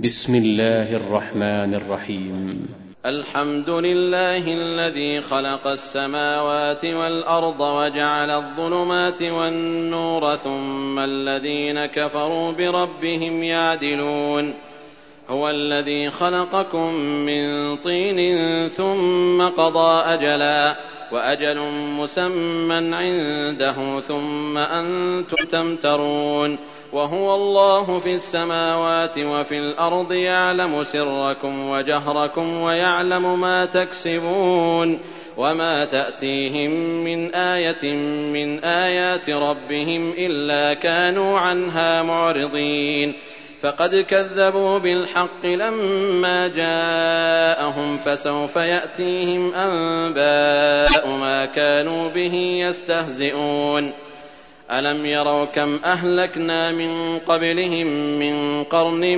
بسم الله الرحمن الرحيم. الحمد لله الذي خلق السماوات والأرض وجعل الظلمات والنور ثم الذين كفروا بربهم يعدلون. هو الذي خلقكم من طين ثم قضى أجلا وأجل مسمى عنده ثم أنتم تمترون. وهو الله في السماوات وفي الأرض يعلم سركم وجهركم ويعلم ما تكسبون. وما تأتيهم من آية من آيات ربهم إلا كانوا عنها معرضين. فقد كذبوا بالحق لما جاءهم فسوف يأتيهم أنباء ما كانوا به يستهزئون. ألم يروا كم أهلكنا من قبلهم من قرن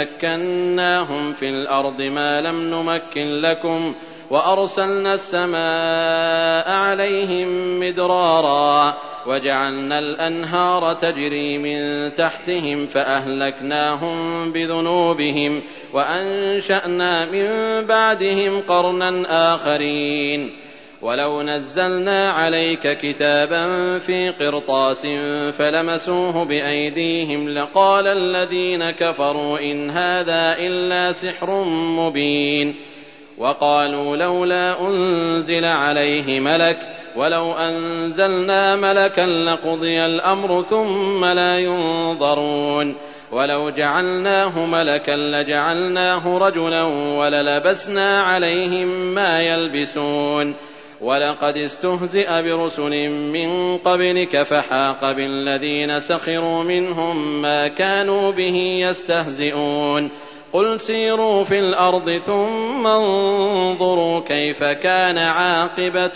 مكناهم في الأرض ما لم نمكن لكم وأرسلنا السماء عليهم مدرارا وجعلنا الأنهار تجري من تحتهم فأهلكناهم بذنوبهم وأنشأنا من بعدهم قرنا آخرين. ولو نزلنا عليك كتابا في قرطاس فلمسوه بأيديهم لقال الذين كفروا إن هذا إلا سحر مبين. وقالوا لولا أنزل عليه ملك ولو أنزلنا ملكا لقضي الأمر ثم لا ينظرون. ولو جعلناه ملكا لجعلناه رجلا وللبسنا عليهم ما يلبسون. ولقد استهزئ برسل من قبلك فحاق بالذين سخروا منهم ما كانوا به يستهزئون. قل سيروا في الأرض ثم انظروا كيف كان عاقبة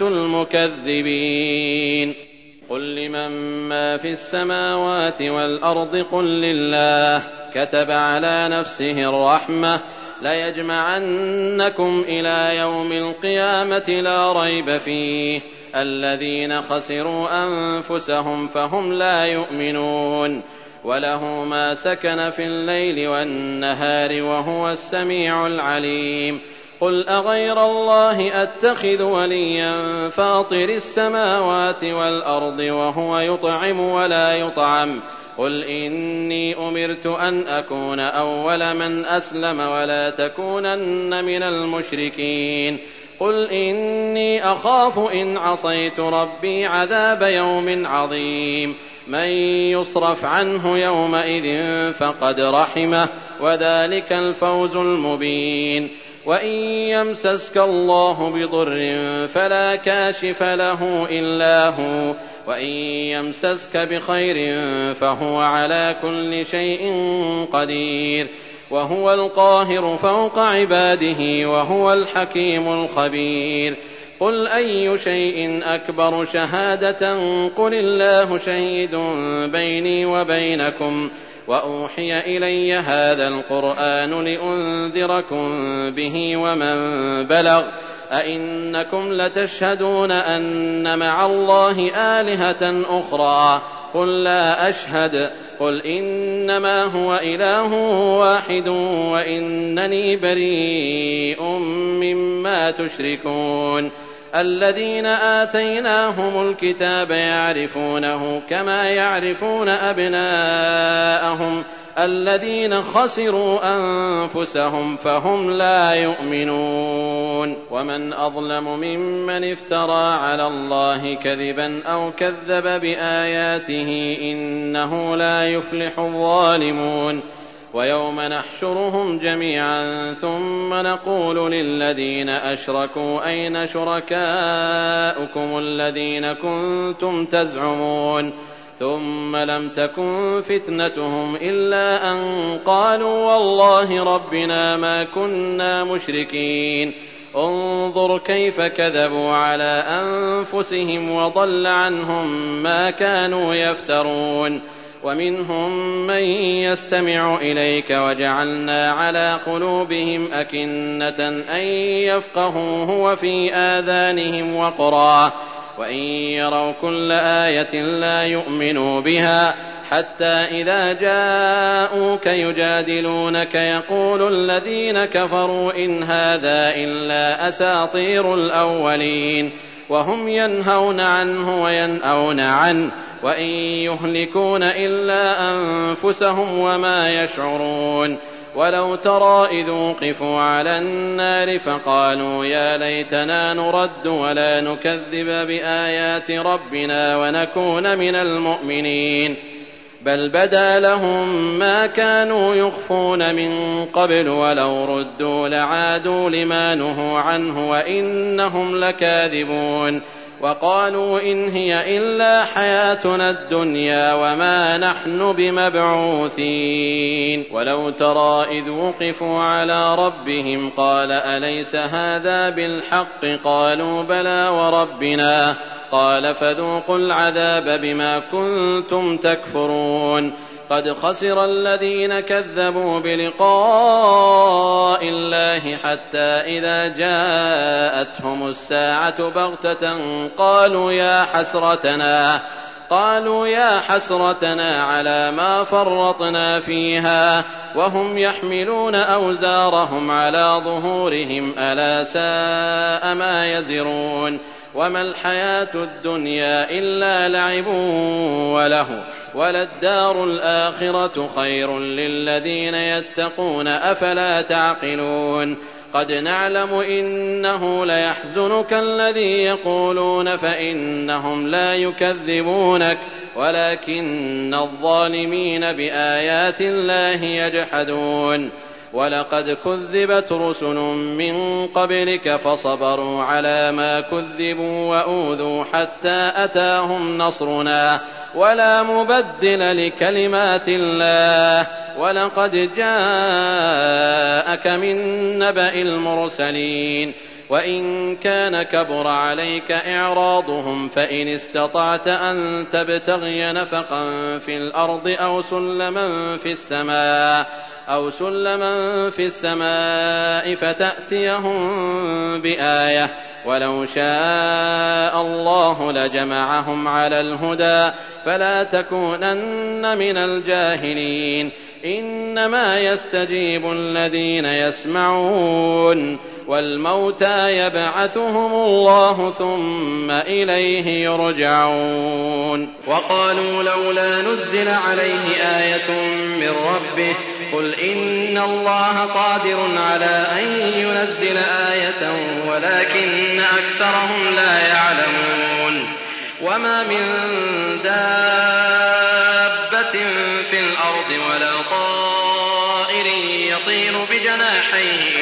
المكذبين. قل لمن ما في السماوات والأرض قل لله كتب على نفسه الرحمة ليجمعنكم إلى يوم القيامة لا ريب فيه الذين خسروا أنفسهم فهم لا يؤمنون. وله ما سكن في الليل والنهار وهو السميع العليم. قل أغير الله أتخذ وليا فاطر السماوات والأرض وهو يطعم ولا يطعم. قل إني أمرت أن أكون أول من أسلم ولا تكونن من المشركين. قل إني أخاف إن عصيت ربي عذاب يوم عظيم. من يصرف عنه يومئذ فقد رحمه وذلك الفوز المبين. وإن يمسسك الله بضر فلا كاشف له إلا هو وإن يمسسك بخير فهو على كل شيء قدير. وهو القاهر فوق عباده وهو الحكيم الخبير. قل أي شيء أكبر شهادة قل الله شهيد بيني وبينكم وأوحي إلي هذا القرآن لأنذركم به ومن بلغ. أئنكم لتشهدون أن مع الله آلهة أخرى قل لا أشهد. قل إنما هو إله واحد وإنني بريء مما تشركون. الذين آتيناهم الكتاب يعرفونه كما يعرفون أبناءهم الذين خسروا أنفسهم فهم لا يؤمنون. ومن أظلم ممن افترى على الله كذبا أو كذب بآياته إنه لا يفلح الظالمون. ويوم نحشرهم جميعا ثم نقول للذين أشركوا أين شركاؤكم الذين كنتم تزعمون. ثم لم تكن فتنتهم إلا أن قالوا والله ربنا ما كنا مشركين. انظر كيف كذبوا على أنفسهم وضل عنهم ما كانوا يفترون. ومنهم من يستمع إليك وجعلنا على قلوبهم أكنة أن يفقهوه وفي آذانهم وقرا وإن يروا كل آية لا يؤمنوا بها حتى إذا جاءوك يجادلونك يقول الذين كفروا إن هذا إلا أساطير الأولين وهم ينهون عنه وينأون عنه وإن يهلكون إلا أنفسهم وما يشعرون ولو ترى إذ وقفوا على النار فقالوا يا ليتنا نرد ولا نكذب بآيات ربنا ونكون من المؤمنين بل بدا لهم ما كانوا يخفون من قبل ولو ردوا لعادوا لما نهوا عنه وإنهم لكاذبون وقالوا إن هي إلا حياتنا الدنيا وما نحن بمبعوثين ولو ترى إذ وقفوا على ربهم قال أليس هذا بالحق قالوا بلى وربنا قال فذوقوا العذاب بما كنتم تكفرون قد خسر الذين كذبوا بلقاء الله حتى إذا جاءتهم الساعة بغتة قالوا يا حسرتنا على ما فرطنا فيها وهم يحملون أوزارهم على ظهورهم ألا ساء ما يزرون وما الحياة الدنيا إلا لعب وله وللدار الآخرة خير للذين يتقون أفلا تعقلون قد نعلم إنه ليحزنك الذي يقولون فإنهم لا يكذبونك ولكن الظالمين بآيات الله يجحدون ولقد كذبت رسل من قبلك فصبروا على ما كذبوا وأوذوا حتى أتاهم نصرنا ولا مبدل لكلمات الله ولقد جاءك من نبأ المرسلين وإن كان كبر عليك إعراضهم فإن استطعت أن تبتغي نفقا في الأرض أو سلما في السماء فتأتيهم بآية ولو شاء الله لجمعهم على الهدى فلا تكونن من الجاهلين إنما يستجيب الذين يسمعون والموتى يبعثهم الله ثم إليه يرجعون وقالوا لولا نزل عليه آية من ربه قل إن الله قادر على أن ينزل آية ولكن أكثرهم لا يعلمون وما من دابة في الأرض ولا طائر يطير بجناحيه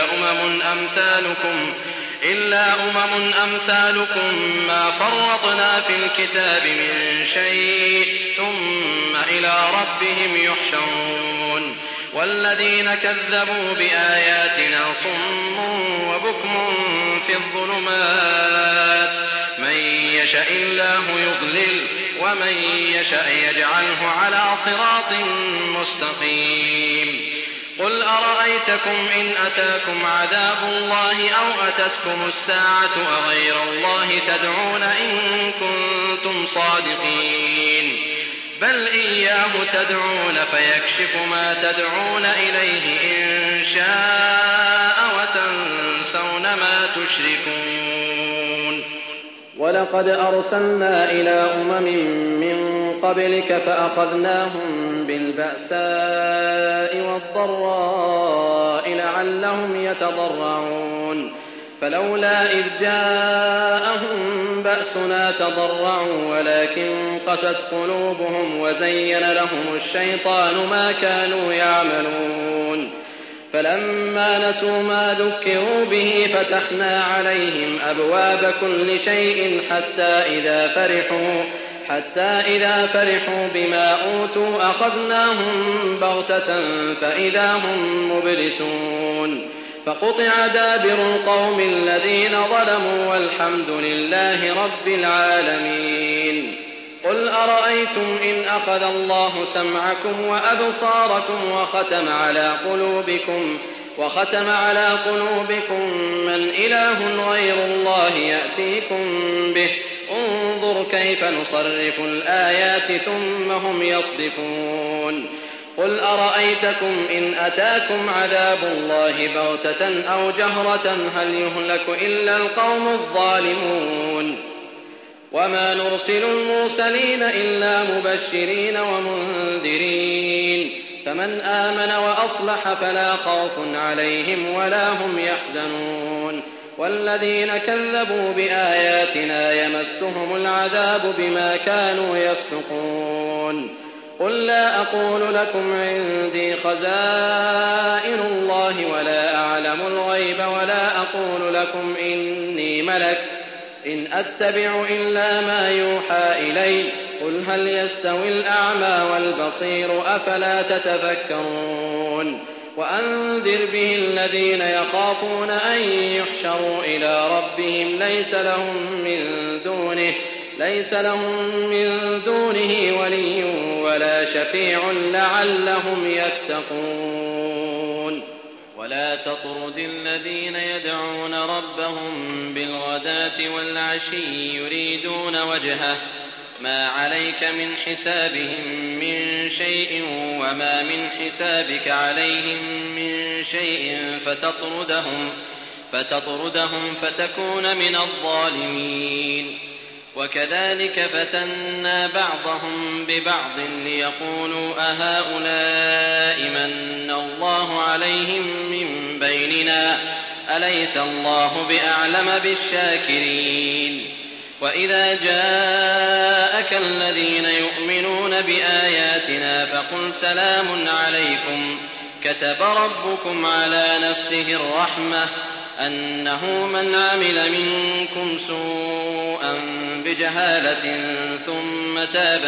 إلا أمم أمثالكم ما فرطنا في الكتاب من شيء ثم إلى ربهم يحشرون والذين كذبوا بآياتنا صم وبكم في الظلمات من يشاء الله يضلل ومن يشاء يجعله على صراط مستقيم قل أرأيتكم إن أتاكم عذاب الله أو أتتكم الساعة أغير الله تدعون إن كنتم صادقين بل إياه تدعون فيكشف ما تدعون إليه إن شاء وتنسون ما تشركون ولقد أرسلنا إلى أمم من قبلك فأخذناهم بالبأساء والضراء لعلهم يتضرعون فلولا إذ جاءهم بأسنا تضرعوا ولكن قست قلوبهم وزين لهم الشيطان ما كانوا يعملون فلما نسوا ما ذكروا به فتحنا عليهم أبواب كل شيء حتى إذا فرحوا بما أوتوا أخذناهم بغتة فإذا هم مبلسون فقطع دابر القوم الذين ظلموا والحمد لله رب العالمين قل أرأيتم إن أخذ الله سمعكم وأبصاركم وختم على قلوبكم من إله غير الله يأتيكم به انظر انظر كيف نصرف الآيات ثم هم يصدفون قل أرأيتكم إن أتاكم عذاب الله بغتة أو جهرة هل يهلك إلا القوم الظالمون وما نرسل المرسلين إلا مبشرين ومنذرين فمن آمن وأصلح فلا خوف عليهم ولا هم يحزنون والذين كذبوا بآياتنا يمسهم العذاب بما كانوا يفسقون قل لا أقول لكم عندي خزائن الله ولا أعلم الغيب ولا أقول لكم إني ملك إن أتبع إلا ما يوحى إلي قل هل يستوي الأعمى والبصير أفلا تتفكرون وأنذر به الذين يخافون أن يحشروا إلى ربهم ليس لهم من دونه ولي ولا شفيع لعلهم يتقون ولا تطرد الذين يدعون ربهم بالغداة والعشي يريدون وجهه ما عليك من حسابهم من شيء وما من حسابك عليهم من شيء فتطردهم فتكون من الظالمين وكذلك فتنا بعضهم ببعض ليقولوا أهؤلاء من الله عليهم من بيننا أليس الله بأعلم بالشاكرين وإذا جاءك الذين يؤمنون بآياتنا فقل سلام عليكم كتب ربكم على نفسه الرحمة أنه من عمل منكم سوءا بجهالة ثم تاب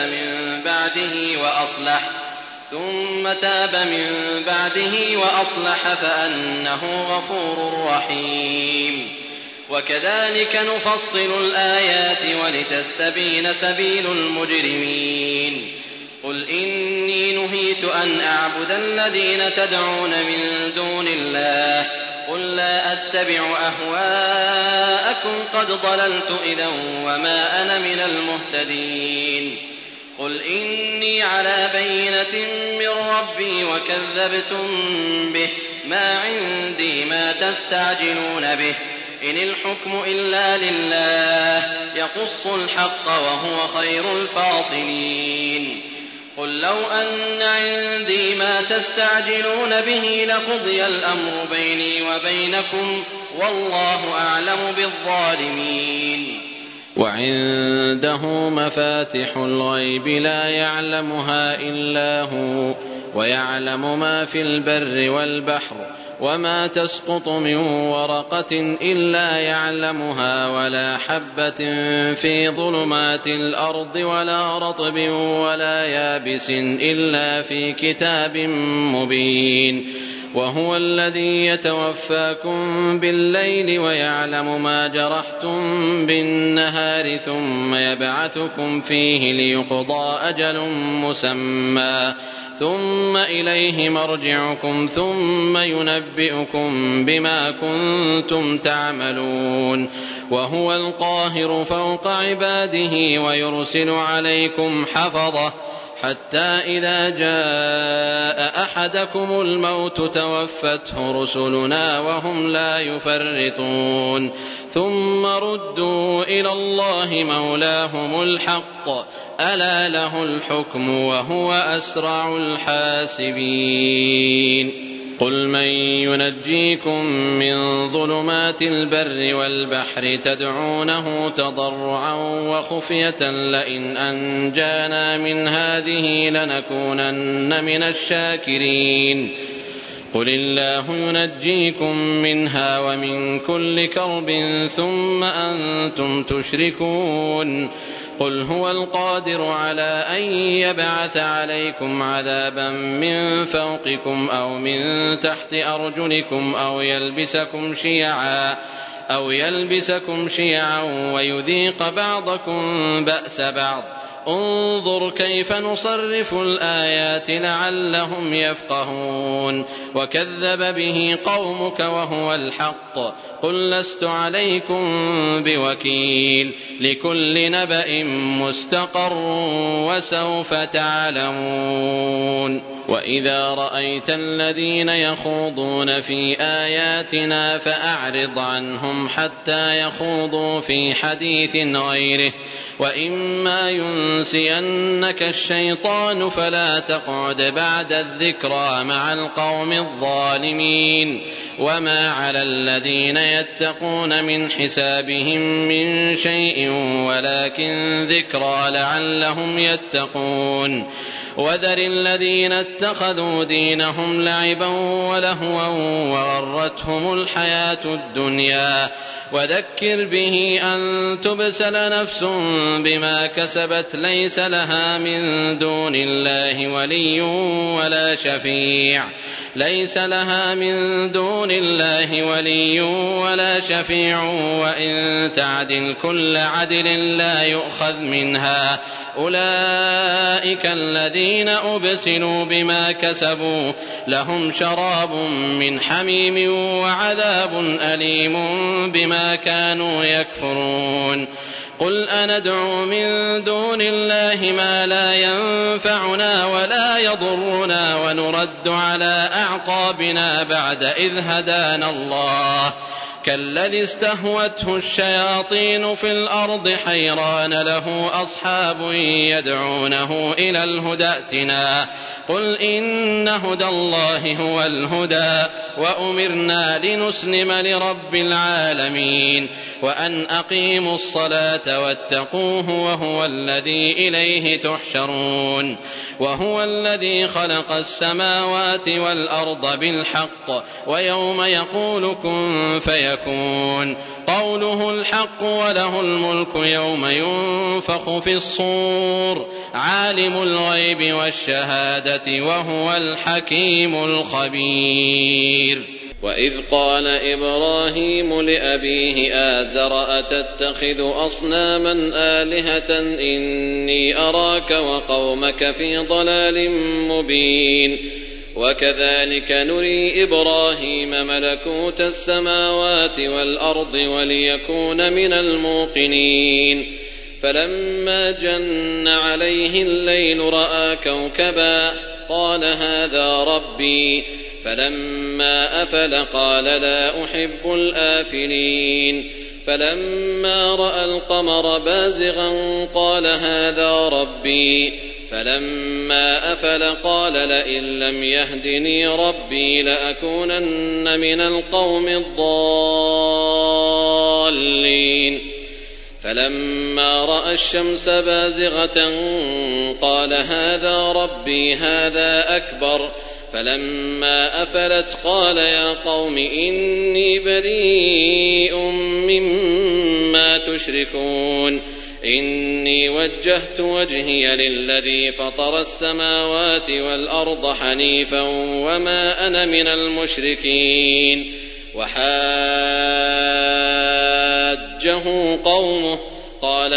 من بعده وأصلح فأنه غفور رحيم وكذلك نفصل الآيات ولتستبين سبيل المجرمين قل إني نهيت أن أعبد الذين تدعون من دون الله قل لا أتبع أهواءكم قد ضللت إذا وما أنا من المهتدين قل إني على بينة من ربي وكذبتم به ما عندي ما تستعجلون به إن الحكم إلا لله يقص الحق وهو خير الفاصلين قل لو أن عندي ما تستعجلون به لقضي الأمر بيني وبينكم والله أعلم بالظالمين وعنده مفاتح الغيب لا يعلمها إلا هو ويعلم ما في البر والبحر وما تسقط من ورقة إلا يعلمها ولا حبة في ظلمات الأرض ولا رطب ولا يابس إلا في كتاب مبين وهو الذي يتوفاكم بالليل ويعلم ما جرحتم بالنهار ثم يبعثكم فيه ليقضى أجل مسمى ثم إليه مرجعكم ثم ينبئكم بما كنتم تعملون وهو القاهر فوق عباده ويرسل عليكم حفظة حتى إذا جاء أحدكم الموت توفته رسلنا وهم لا يفرطون ثم ردوا إلى الله مولاهم الحق ألا له الحكم وهو أسرع الحاسبين قل من ينجيكم من ظلمات البر والبحر تدعونه تضرعا وخفية لئن أنجانا من هذه لنكونن من الشاكرين قل الله ينجيكم منها ومن كل كرب ثم أنتم تشركون قل هو القادر على أن يبعث عليكم عذابا من فوقكم أو من تحت أرجلكم أو يلبسكم شيعا ويذيق بعضكم بأس بعض انظر كيف نصرف الآيات لعلهم يفقهون وكذب به قومك وهو الحق قل لست عليكم بوكيل لكل نبأ مستقر وسوف تعلمون وإذا رأيت الذين يخوضون في آياتنا فأعرض عنهم حتى يخوضوا في حديث غيره وإما ينسينك الشيطان فلا تقعد بعد الذكرى مع القوم الظالمين وما على الذين يتقون من حسابهم من شيء ولكن ذكرى لعلهم يتقون وذر الذين اتخذوا دينهم لعبا ولهوا وغرتهم الحياة الدنيا وذكر به أن تبسل نفس بما كسبت ليس لها من دون الله ولي ولا شفيع وإن تعدل كل عدل لا يؤخذ منها أولئك الذين أبسلوا بما كسبوا لهم شراب من حميم وعذاب أليم بما كانوا يكفرون قل أندعو من دون الله ما لا ينفعنا ولا يضرنا ونرد على أعقابنا بعد إذ هدانا الله كالذي استهوته الشياطين في الأرض حيران له أصحاب يدعونه إلى الهدى ائتنا قل إن هدى الله هو الهدى وأمرنا لنسلم لرب العالمين وأن أقيموا الصلاة واتقوه وهو الذي إليه تحشرون وهو الذي خلق السماوات والأرض بالحق ويوم يقول كن فيكون قوله الحق وله الملك يوم ينفخ في الصور عالم الغيب والشهادة وهو الحكيم الخبير وإذ قال إبراهيم لأبيه آزر أتتخذ أصناما آلهة إني أراك وقومك في ضلال مبين وكذلك نري إبراهيم ملكوت السماوات والأرض وليكون من الموقنين فلما جن عليه الليل رأى كوكبا قال هذا ربي فلما أفل قال لا أحب الآفلين فلما رأى القمر بازغا قال هذا ربي فلما أفل قال لئن لم يهدني ربي لأكونن من القوم الضالين فلما رأى الشمس بازغة قال هذا ربي هذا أكبر فلما أفلت قال يا قوم إني بريء مما تشركون إني وجهت وجهي للذي فطر السماوات والأرض حنيفا وما أنا من المشركين وحاجه قومه قال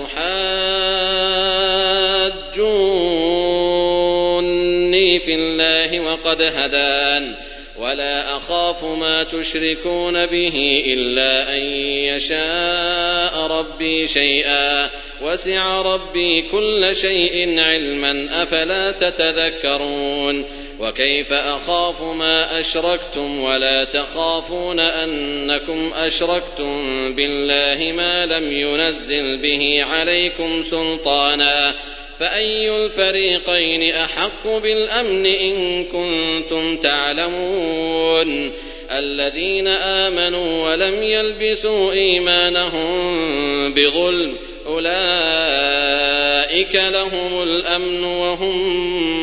أتحاجوني في الله وقد هدان ولا أخاف ما تشركون به إلا أن يشاء ربي شيئا وسع ربي كل شيء علما أفلا تتذكرون وكيف أخاف ما أشركتم ولا تخافون أنكم أشركتم بالله ما لم ينزل به عليكم سلطانا فأي الفريقين أحق بالأمن إن كنتم تعلمون الذين آمنوا ولم يلبسوا إيمانهم بظلم أولئك لهم الأمن وهم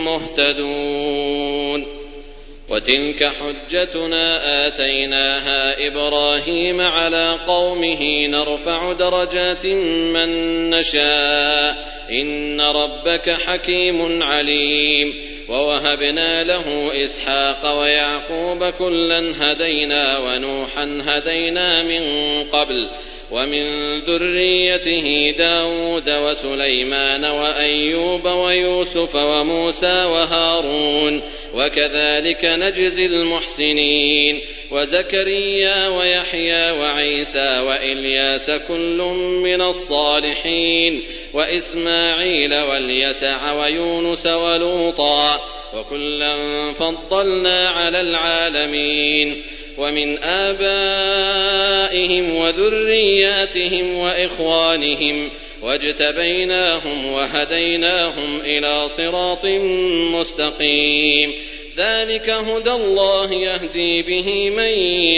مهتدون وتلك حجتنا آتيناها إبراهيم على قومه نرفع درجات من نشاء إن ربك حكيم عليم ووهبنا له إسحاق ويعقوب كلا هدينا ونوحا هدينا من قبل ومن ذريته داود وسليمان وأيوب ويوسف وموسى وهارون وكذلك نجزي المحسنين وزكريا ويحيى وعيسى وإلياس كل من الصالحين وإسماعيل واليسع ويونس ولوطا وكلا فضلنا على العالمين ومن آبائهم وذرياتهم وإخوانهم واجتبيناهم وهديناهم إلى صراط مستقيم ذلك هدى الله يهدي به من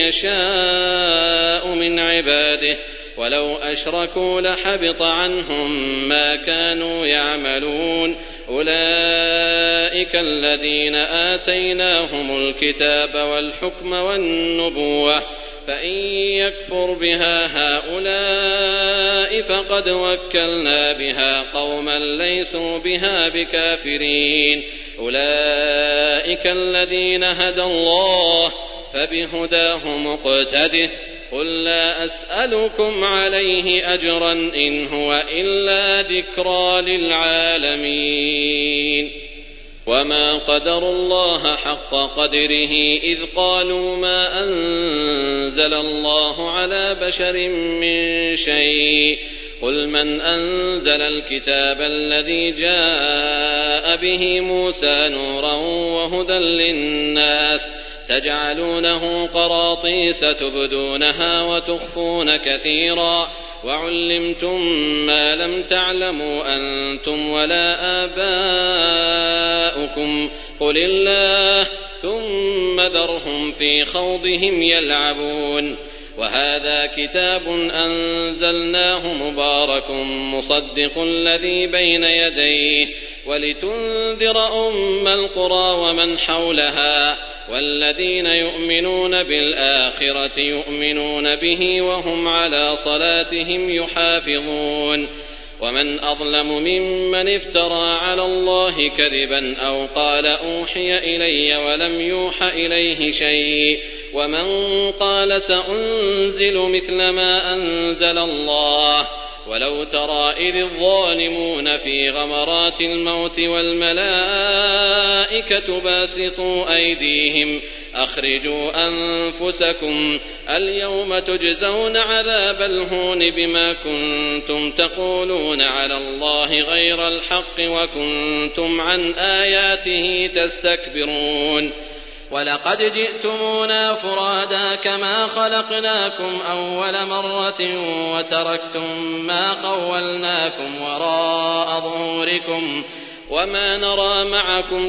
يشاء من عباده ولو أشركوا لحبط عنهم ما كانوا يعملون أولئك الذين آتيناهم الكتاب والحكم والنبوة فإن يكفر بها هؤلاء فقد وكلنا بها قوما ليسوا بها بكافرين أولئك الذين هدى الله فبهداه مقتده قل لا أسألكم عليه أجرا إن هو إلا ذكرى للعالمين وما قدروا الله حق قدره إذ قالوا ما أنزل الله على بشر من شيء قل من أنزل الكتاب الذي جاء به موسى نورا وهدى للناس تجعلونه قراطيس تبدونها وتخفون كثيرا وعلمتم ما لم تعلموا أنتم ولا آباؤكم قل الله ثم ذرهم في خوضهم يلعبون وهذا كتاب أنزلناه مبارك مصدق الذي بين يديه ولتنذر أم القرى ومن حولها والذين يؤمنون بالآخرة يؤمنون به وهم على صلاتهم يحافظون ومن أظلم ممن افترى على الله كذبا أو قال أوحي إلي ولم يوح إليه شيء ومن قال سأنزل مثل ما أنزل الله ولو ترى إذ الظالمون في غمرات الموت والملائكة باسطوا أيديهم أخرجوا أنفسكم اليوم تجزون عذاب الهون بما كنتم تقولون على الله غير الحق وكنتم عن آياته تستكبرون ولقد جئتمونا فرادا كما خلقناكم أول مرة وتركتم ما خولناكم وراء ظهوركم وما نرى معكم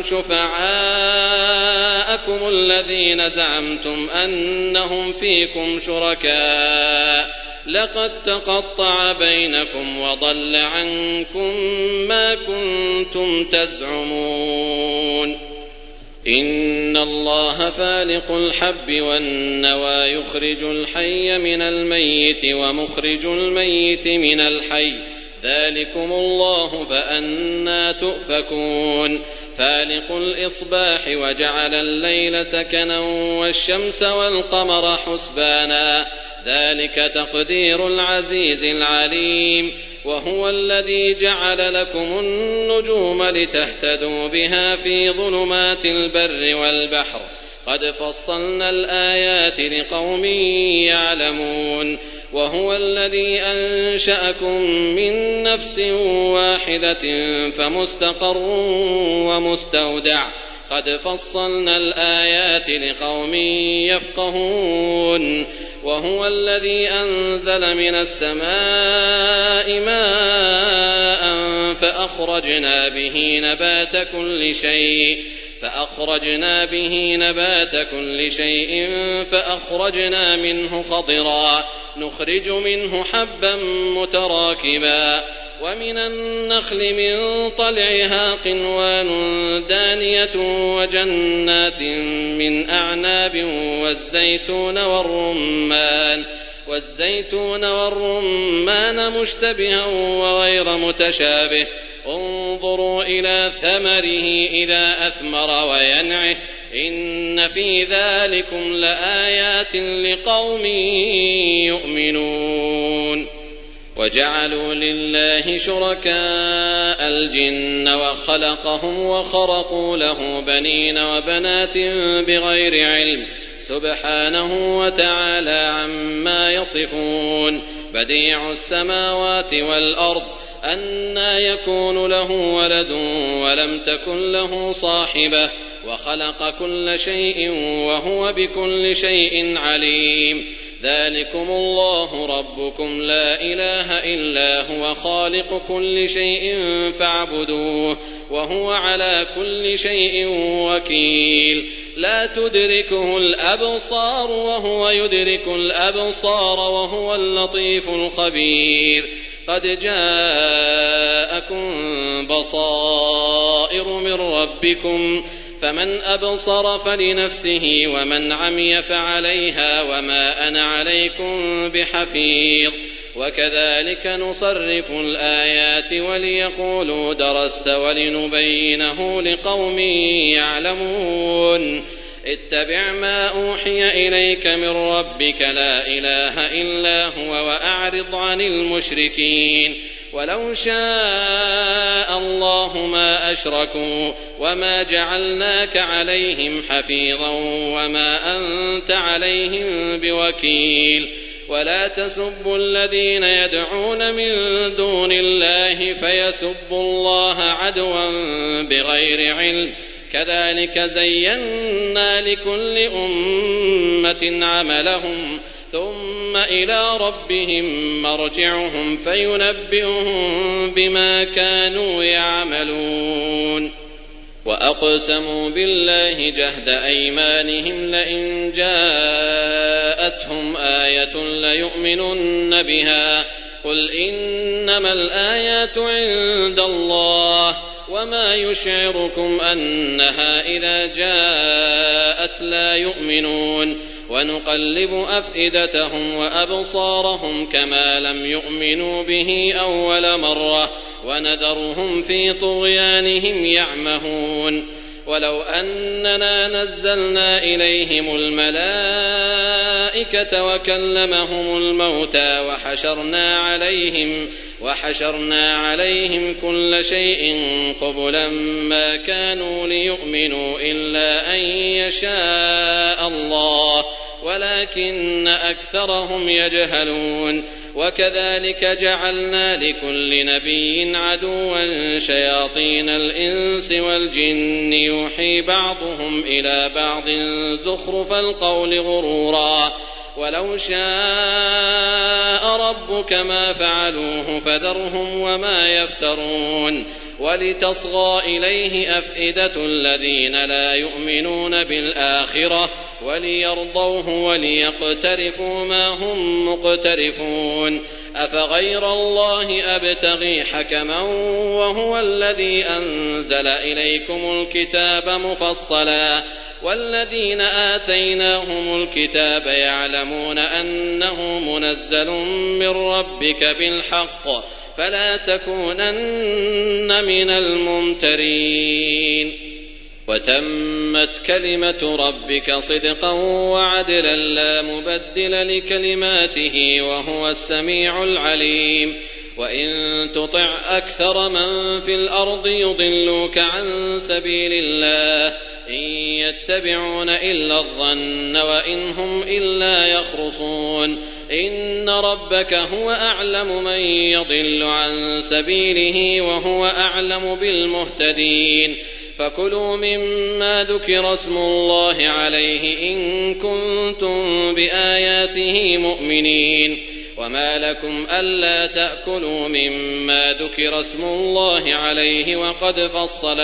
شفعاءكم الذين زعمتم أنهم فيكم شركاء لقد تقطع بينكم وضل عنكم ما كنتم تزعمون إن الله فالق الحب والنوى يخرج الحي من الميت ومخرج الميت من الحي ذلكم الله فأنا تؤفكون فالق الإصباح وجعل الليل سكنا والشمس والقمر حسبانا ذلك تقدير العزيز العليم وهو الذي جعل لكم النجوم لتهتدوا بها في ظلمات البر والبحر قد فصلنا الآيات لقوم يعلمون وهو الذي أنشأكم من نفس واحدة فمستقر ومستودع قد فصلنا الآيات لقوم يفقهون وهو الذي أنزل من السماء ماء فأخرجنا به نبات كل شيء فأخرجنا منه خضرا نخرج منه حبا متراكبا ومن النخل من طلعها قنوان دانية وجنات من أعناب والزيتون والرمان مشتبها وغير متشابه انظروا إلى ثمره إذا أثمر وينعه إن في ذلكم لآيات لقوم يؤمنون. وجعلوا لله شركاء الجن وخلقهم وخرقوا له بنين وبنات بغير علم سبحانه وتعالى عما يصفون. بديع السماوات والأرض أنى يكون له ولد ولم تكن له صاحبة وخلق كل شيء وهو بكل شيء عليم. ذلكم الله ربكم لا إله إلا هو خالق كل شيء فاعبدوه وهو على كل شيء وكيل. لا تدركه الأبصار وهو يدرك الأبصار وهو اللطيف الخبير. قد جاءكم بصائر من ربكم فمن أبصر فلنفسه ومن عمي فعليها وما أنا عليكم بحفيظ. وكذلك نصرف الآيات وليقولوا درست ولنبينه لقوم يعلمون. اتبع ما أوحي إليك من ربك لا إله إلا هو وأعرض عن المشركين. ولو شاء الله ما أشركوا وما جعلناك عليهم حفيظا وما أنت عليهم بوكيل. ولا تسبوا الذين يدعون من دون الله فيسبوا الله عدوا بغير علم كذلك زينا لكل أمة عملهم ثم إلى ربهم مرجعهم فينبئهم بما كانوا يعملون. وأقسموا بالله جهد أيمانهم لئن جاءتهم آية ليؤمنن بها قل إنما الآيات عند الله وما يشعركم أنها إذا جاءت لا يؤمنون. ونقلب أفئدتهم وأبصارهم كما لم يؤمنوا به أول مرة ونذرهم في طغيانهم يعمهون. ولو أننا نزلنا إليهم الملائكة وكلمهم الموتى وحشرنا عليهم كل شيء قبلا ما كانوا ليؤمنوا إلا أن يشاء الله ولكن أكثرهم يجهلون. وكذلك جعلنا لكل نبي عدوا شياطين الإنس والجن يوحي بعضهم إلى بعض زخرف القول غرورا ولو شاء ربك ما فعلوه فذرهم وما يفترون. ولتصغى إليه أفئدة الذين لا يؤمنون بالآخرة وليرضوه وليقترفوا ما هم مقترفون. أفغير الله أبتغي حكما وهو الذي أنزل إليكم الكتاب مفصلا والذين آتيناهم الكتاب يعلمون أنه منزل من ربك بالحق فلا تكونن من الممترين. وتمت كلمة ربك صدقا وعدلا لا مبدل لكلماته وهو السميع العليم. وإن تطع أكثر من في الأرض يضلوك عن سبيل الله إن يتبعون إلا الظن وإن هم إلا يخرصون. إن ربك هو أعلم من يضل عن سبيله وهو أعلم بالمهتدين. فكلوا مما ذكر اسم الله عليه إن كنتم بآياته مؤمنين. وما لكم ألا تأكلوا مما ذكر اسم الله عليه وقد فصل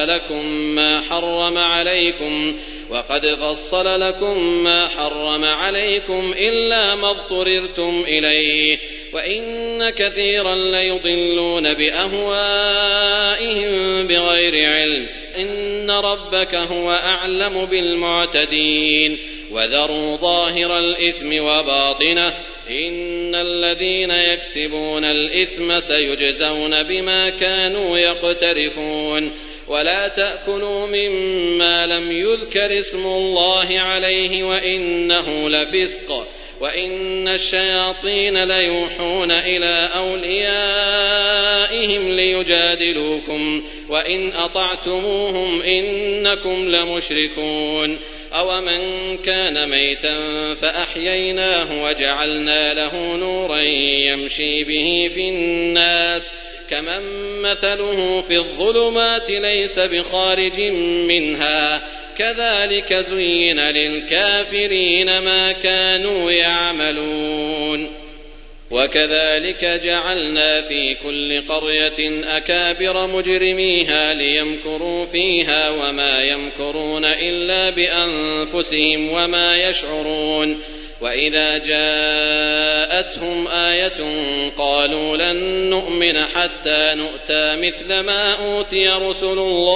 لكم ما حرم عليكم إلا ما اضطررتم إليه وإن كثيرا ليضلون بأهوائهم بغير علم. إن ربك هو أعلم بالمعتدين. وذروا ظاهر الإثم وباطنه إن الذين يكسبون الإثم سيجزون بما كانوا يقترفون. ولا تأكلوا مما لم يذكر اسم الله عليه وإنه لفسق وإن الشياطين ليوحون إلى أوليائهم ليجادلوكم وإن أطعتموهم إنكم لمشركون أومن كان ميتا فأحييناه وجعلنا له نورا يمشي به في الناس كمن مثله في الظلمات ليس بخارج منها كذلك زين للكافرين ما كانوا يعملون وكذلك جعلنا في كل قرية أكابر مجرميها ليمكروا فيها وما يمكرون إلا بأنفسهم وما يشعرون وإذا جاءتهم آية قالوا لن نؤمن حتى نؤتى مثل ما أوتي رسل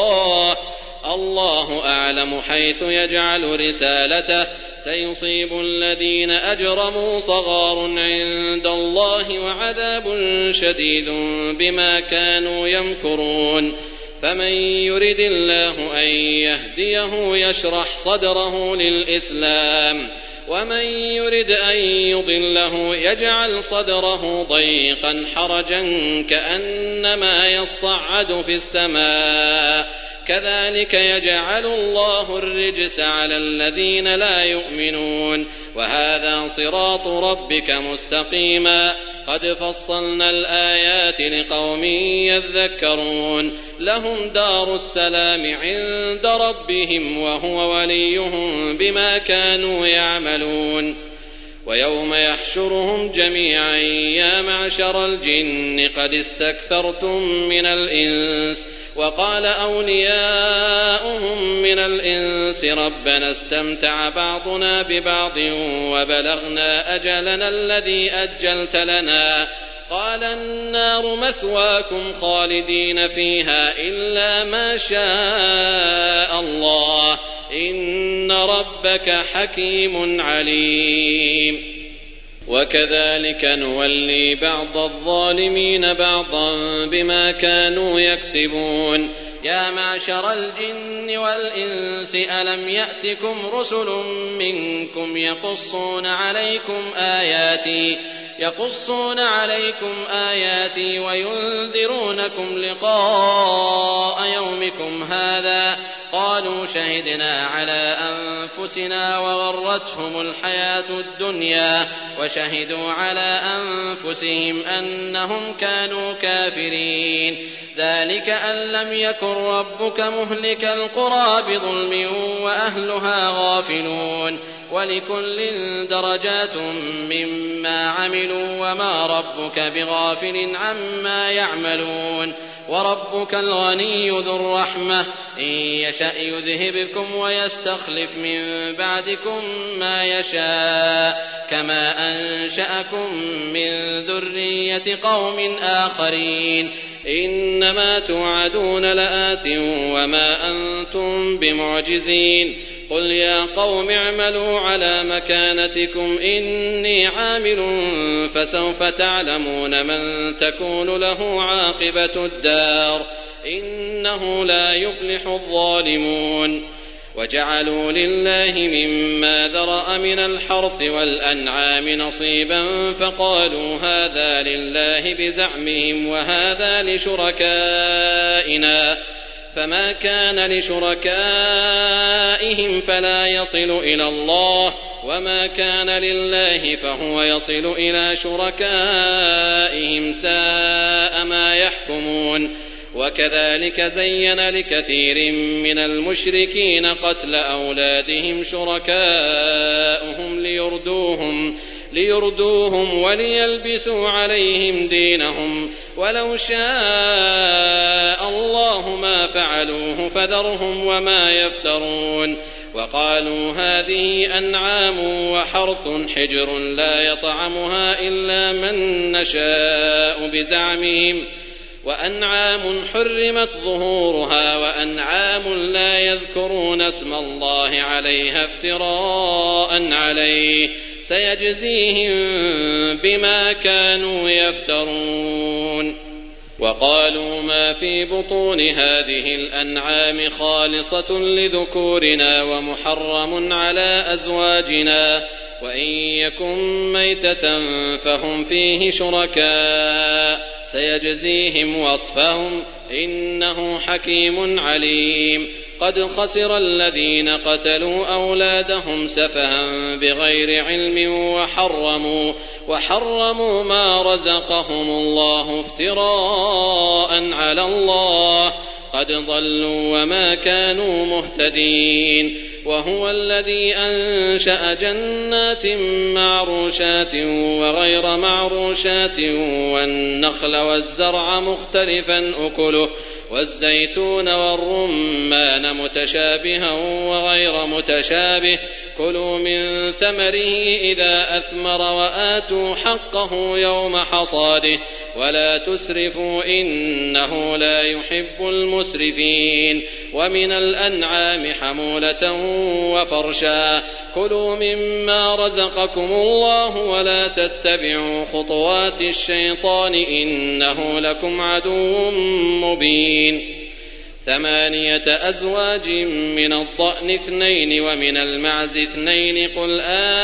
الله أعلم حيث يجعل رسالته سيصيب الذين أجرموا صغار عند الله وعذاب شديد بما كانوا يمكرون فمن يرد الله أن يهديه يشرح صدره للإسلام ومن يرد أن يضله يجعل صدره ضيقا حرجا كأنما يصعد في السماء كذلك يجعل الله الرجس على الذين لا يؤمنون وهذا صراط ربك مستقيما قد فصلنا الآيات لقوم يذكرون لهم دار السلام عند ربهم وهو وليهم بما كانوا يعملون ويوم يحشرهم جميعا يا معشر الجن قد استكثرتم من الإنس وقال أولياؤهم من الإنس ربنا استمتع بعضنا ببعض وبلغنا أجلنا الذي أجلت لنا قال النار مثواكم خالدين فيها إلا ما شاء الله إن ربك حكيم عليم وكذلك نولي بعض الظالمين بعضا بما كانوا يكسبون يا معشر الجن والإنس ألم يأتكم رسل منكم يقصون عليكم آياتي وينذرونكم لقاء يومكم هذا قالوا شهدنا على أنفسنا وغرتهم الحياة الدنيا وشهدوا على أنفسهم أنهم كانوا كافرين ذلك أن لم يكن ربك مهلك القرى بظلم وأهلها غافلون ولكل درجات مما عملوا وما ربك بغافل عما يعملون وربك الغني ذو الرحمة إن يشأ يذهبكم ويستخلف من بعدكم ما يشاء كما أنشأكم من ذرية قوم آخرين إنما توعدون لآت وما أنتم بمعجزين قل يا قوم اعملوا على مكانتكم إني عامل فسوف تعلمون من تكون له عاقبة الدار إنه لا يفلح الظالمون وجعلوا لله مما ذرأ من الحرث والأنعام نصيبا فقالوا هذا لله بزعمهم وهذا لشركائنا فما كان لشركائهم فلا يصل إلى الله وما كان لله فهو يصل إلى شركائهم ساء ما يحكمون وكذلك زين لكثير من المشركين قتل أولادهم شركاؤهم ليردوهم وليلبسوا عليهم دينهم ولو شاء الله ما فعلوه فذرهم وما يفترون وقالوا هذه أنعام وحرث حجر لا يطعمها إلا من نشاء بزعمهم وأنعام حرمت ظهورها وأنعام لا يذكرون اسم الله عليها افتراء عليه سيجزيهم بما كانوا يفترون وقالوا ما في بطون هذه الأنعام خالصة لذكورنا ومحرم على أزواجنا وإن يكن ميتة فهم فيه شركاء سيجزيهم وصفهم إنه حكيم عليم. قد خسر الذين قتلوا أولادهم سفها بغير علم وحرموا ما رزقهم الله افتراء على الله قد ضلوا وما كانوا مهتدين. وهو الذي أنشأ جنات معروشات وغير معروشات والنخل والزرع مختلفا أكله والزيتون والرمان متشابها وغير متشابه كلوا من ثمره إذا أثمر وآتوا حقه يوم حصاده ولا تسرفوا إنه لا يحب المسرفين. ومن الأنعام حمولة وفرشا كلوا مما رزقكم الله ولا تتبعوا خطوات الشيطان إنه لكم عدو مبين. 8 أزواج من الضأن 2 ومن المعز 2 قل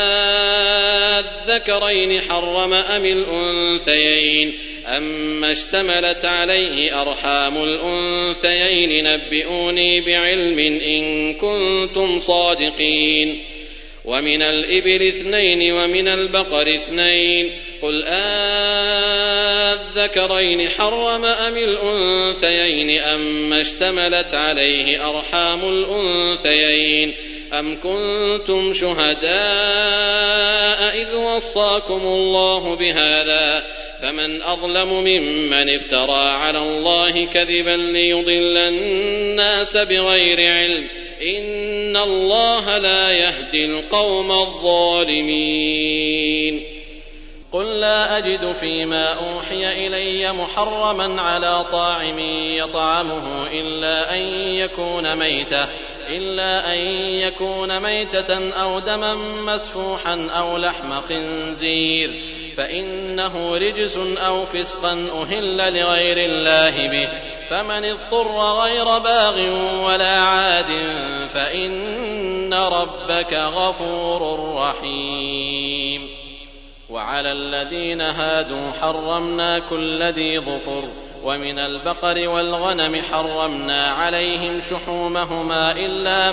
الذكرين حرم أم الأنثيين أما اشتملت عليه أرحام الأنثيين نبئوني بعلم إن كنتم صادقين. ومن الإبل 2 ومن البقر 2 قل الذكرين حرم أم الأنثيين أما اشتملت عليه أرحام الأنثيين أم كنتم شهداء إذ وصاكم الله بهذا فمن أظلم ممن افترى على الله كذبا ليضل الناس بغير علم إن الله لا يهدي القوم الظالمين. قل لا أجد فيما أوحي إلي محرما على طاعم يطعمه إلا أن يكون ميتة أو دما مسفوحا أو لحم خنزير فإنه رجس أو فسقا أهل لغير الله به فمن اضطر غير باغ ولا عاد فإن ربك غفور رحيم. وعلى الذين هادوا حرمنا كل ذي ظفر ومن البقر والغنم حرمنا عليهم شحومهما إلا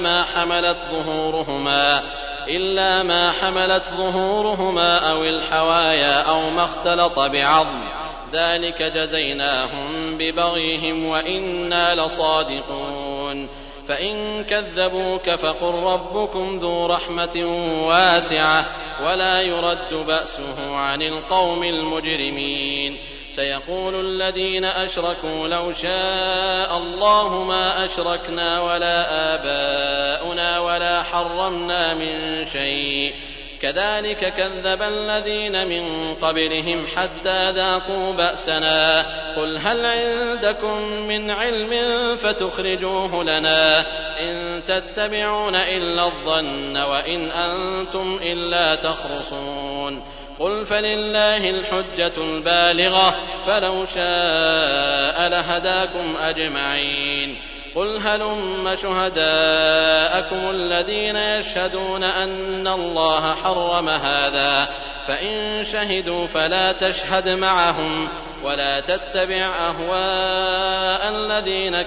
ما حملت ظهورهما أو الحوايا أو ما اختلط بعظم ذلك جزيناهم ببغيهم وإنا لصادقون. فإن كذبوك فقل ربكم ذو رحمة واسعة ولا يرد بأسه عن القوم المجرمين. سيقول الذين أشركوا لو شاء الله ما أشركنا ولا آباؤنا ولا حرمنا من شيء كذلك كذب الذين من قبلهم حتى ذاقوا بأسنا قل هل عندكم من علم فتخرجوه لنا إن تتبعون إلا الظن وإن أنتم إلا تخرصون. قل فلله الحجة البالغة فلو شاء لهداكم أجمعين. قل هلم شهداءكم الذين يشهدون أن الله حرم هذا فإن شهدوا فلا تشهد معهم ولا تتبع أهواء الذين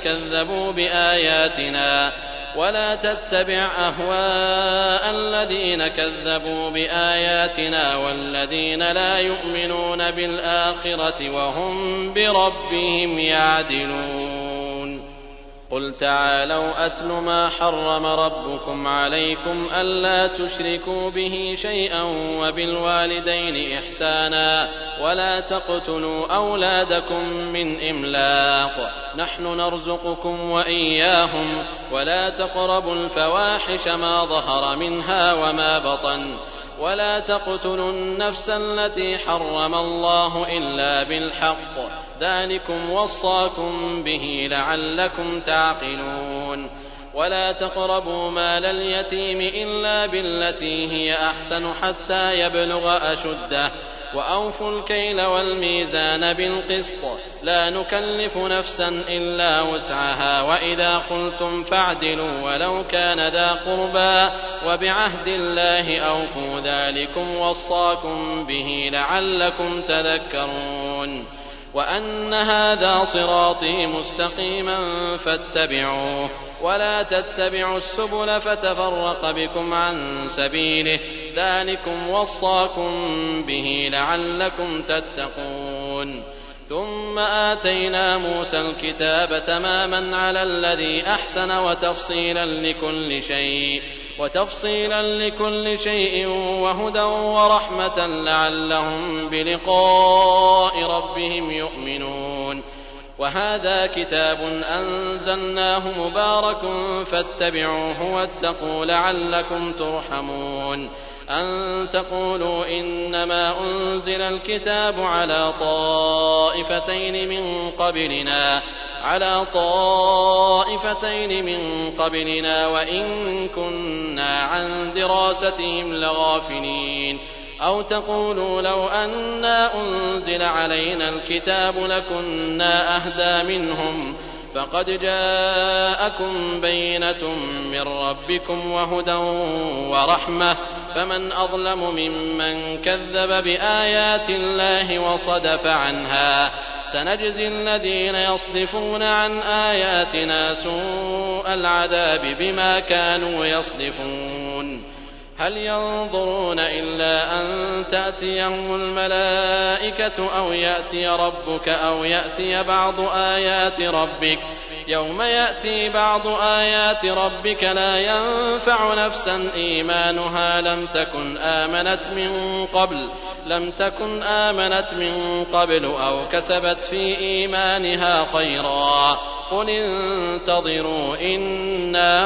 كذبوا بآياتنا والذين لا يؤمنون بالآخرة وهم بربهم يعدلون. قل تعالوا أتل ما حرم ربكم عليكم ألا تشركوا به شيئا وبالوالدين إحسانا ولا تقتلوا أولادكم من إملاق نحن نرزقكم وإياهم ولا تقربوا الفواحش ما ظهر منها وما بطن ولا تقتلوا النفس التي حرم الله إلا بالحق ذلكم وصاكم به لعلكم تعقلون. ولا تقربوا مال اليتيم إلا بالتي هي أحسن حتى يبلغ أشده وأوفوا الكيل والميزان بالقسط لا نكلف نفسا إلا وسعها وإذا قلتم فاعدلوا ولو كان ذا قربى وبعهد الله أوفوا ذلكم وصاكم به لعلكم تذكرون وأن هذا صراطي مستقيما فاتبعوه ولا تتبعوا السبل فتفرق بكم عن سبيله ذلكم وصاكم به لعلكم تتقون ثم آتينا موسى الكتاب تماما على الذي أحسن وتفصيلا لكل شيء وهدى ورحمة لعلهم بلقاء ربهم يؤمنون وهذا كتاب أنزلناه مبارك فاتبعوه واتقوا لعلكم ترحمون أن تقولوا إنما أنزل الكتاب على طائفتين من قبلنا وإن كنا عن دراستهم لغافلين أو تقولوا لو أنا أنزل علينا الكتاب لكنا أهدى منهم فقد جاءكم بينة من ربكم وهدى ورحمة فمن أظلم ممن كذب بآيات الله وصدف عنها سنجزي الذين يصدفون عن آياتنا سوء العذاب بما كانوا يصدفون هل ينظرون إلا أن تأتيهم الملائكة أو يأتي ربك أو يأتي بعض آيات ربك يوم يأتي بعض آيات ربك لا ينفع نفسا إيمانها لم تكن آمنت من قبل أو كسبت في إيمانها خيرا قل انتظروا إنا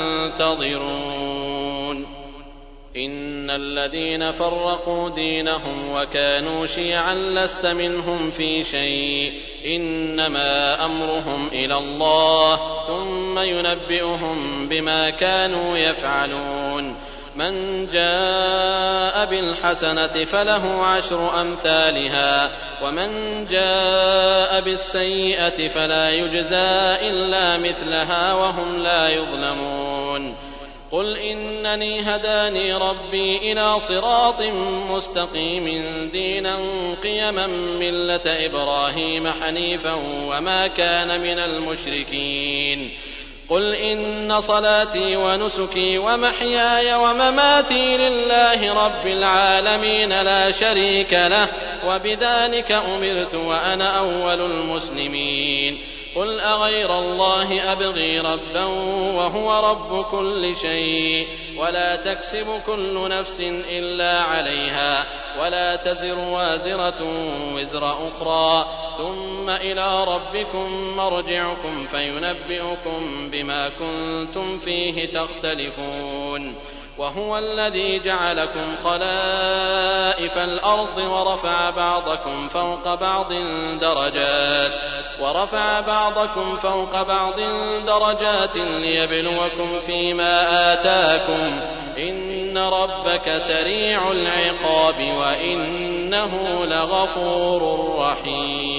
منتظرون إن الذين فرقوا دينهم وكانوا شيعا لست منهم في شيء إنما أمرهم إلى الله ثم ينبئهم بما كانوا يفعلون من جاء بالحسنة فله 10 أمثالها ومن جاء بالسيئة فلا يجزى إلا مثلها وهم لا يظلمون قل إنني هداني ربي إلى صراط مستقيم دينا قيما ملة إبراهيم حنيفا وما كان من المشركين قل إن صلاتي ونسكي ومحياي ومماتي لله رب العالمين لا شريك له وبذلك أمرت وأنا أول المسلمين قل أغير الله أبغي ربا وهو رب كل شيء ولا تكسب كل نفس إلا عليها ولا تزر وازرة وزر أخرى ثم إلى ربكم مرجعكم فينبئكم بما كنتم فيه تختلفون وهو الذي جعلكم خلائف الأرض ورفع بعضكم فوق بعض درجات ليبلوكم فيما آتاكم إن ربك سريع العقاب وإنه لغفور رحيم